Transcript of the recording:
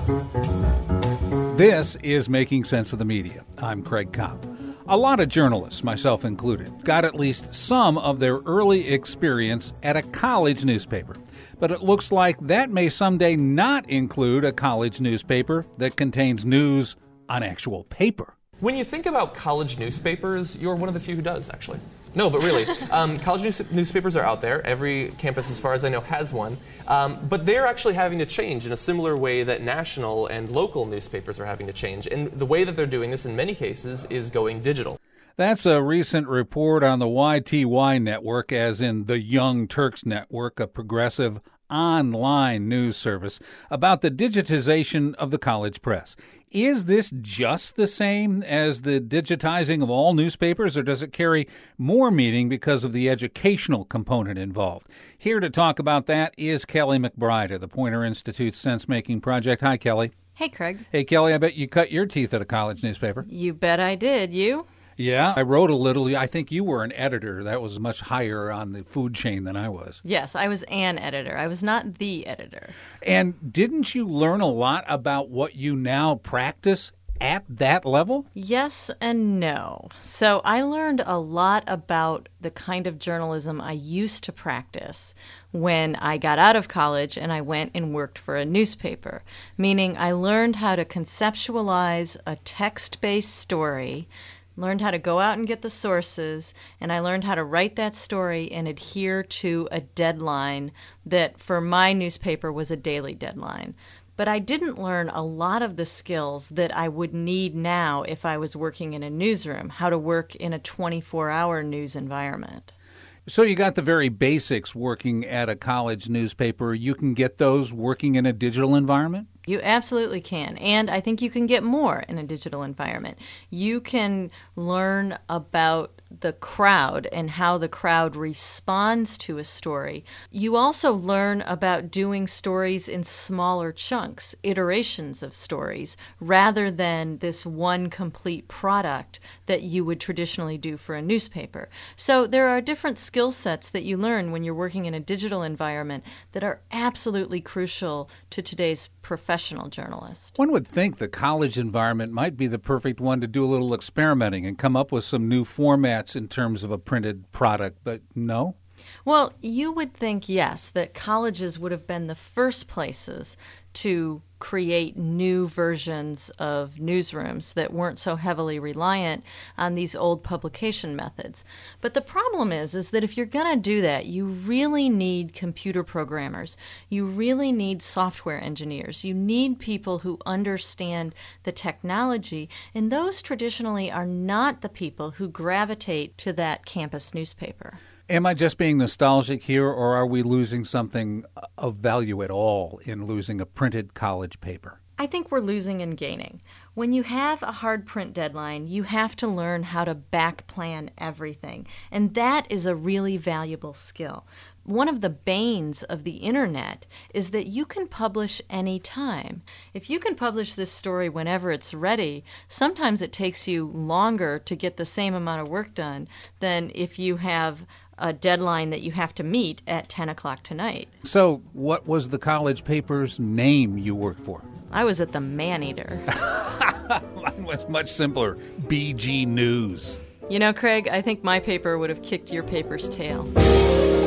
This is Making Sense of the Media. I'm Craig Kopp. A lot of journalists, myself included, got at least some of their early experience at a college newspaper. But it looks like that may someday not include a college newspaper that contains news on actual paper. When you think about college newspapers, you're one of the few who does, actually. No, but really, college newspapers are out there. Every campus, as far as I know, has one. But they're actually having to change in a similar way that national and local newspapers are having to change. And the way that they're doing this, in many cases, is going digital. That's a recent report on the YTY network, as in the Young Turks Network, a progressive online news service, about the digitization of the college press. Is this just the same as the digitizing of all newspapers, or does it carry more meaning because of the educational component involved? Here to talk about that is Kelly McBride of the Poynter Institute's Sense-Making Project. Hi, Kelly. Hey, Craig. Hey, Kelly, I bet you cut your teeth at a college newspaper. You bet I did. You? Yeah, I wrote a little. I think you were an editor. That was much higher on the food chain than I was. Yes, I was an editor. I was not the editor. And didn't you learn a lot about what you now practice at that level? Yes and no. So I learned a lot about the kind of journalism I used to practice when I got out of college and I went and worked for a newspaper, meaning I learned how to conceptualize a text-based story, learned how to go out and get the sources, and I learned how to write that story and adhere to a deadline that for my newspaper was a daily deadline. But I didn't learn a lot of the skills that I would need now if I was working in a newsroom, how to work in a 24-hour news environment. So you got the very basics working at a college newspaper. You can get those working in a digital environment? You absolutely can. And I think you can get more in a digital environment. You can learn about the crowd and how the crowd responds to a story. You also learn about doing stories in smaller chunks, iterations of stories, rather than this one complete product that you would traditionally do for a newspaper. So there are different skill sets that you learn when you're working in a digital environment that are absolutely crucial to today's professional journalist. One would think the college environment might be the perfect one to do a little experimenting and come up with some new formats in terms of a printed product, but no? Well, you would think, yes, that colleges would have been the first places to create new versions of newsrooms that weren't so heavily reliant on these old publication methods. But the problem is that if you're going to do that, you really need computer programmers. You really need software engineers. You need people who understand the technology, and those traditionally are not the people who gravitate to that campus newspaper. Am I just being nostalgic here, or are we losing something of value at all in losing a printed college paper? I think we're losing and gaining. When you have a hard print deadline, you have to learn how to back plan everything, and that is a really valuable skill. One of the banes of the internet is that you can publish any time. If you can publish this story whenever it's ready, sometimes it takes you longer to get the same amount of work done than if you have a deadline that you have to meet at 10 o'clock tonight. So what was the college paper's name you worked for? I was at the Maneater. Mine was much simpler. BG News. You know, Craig, I think my paper would have kicked your paper's tail.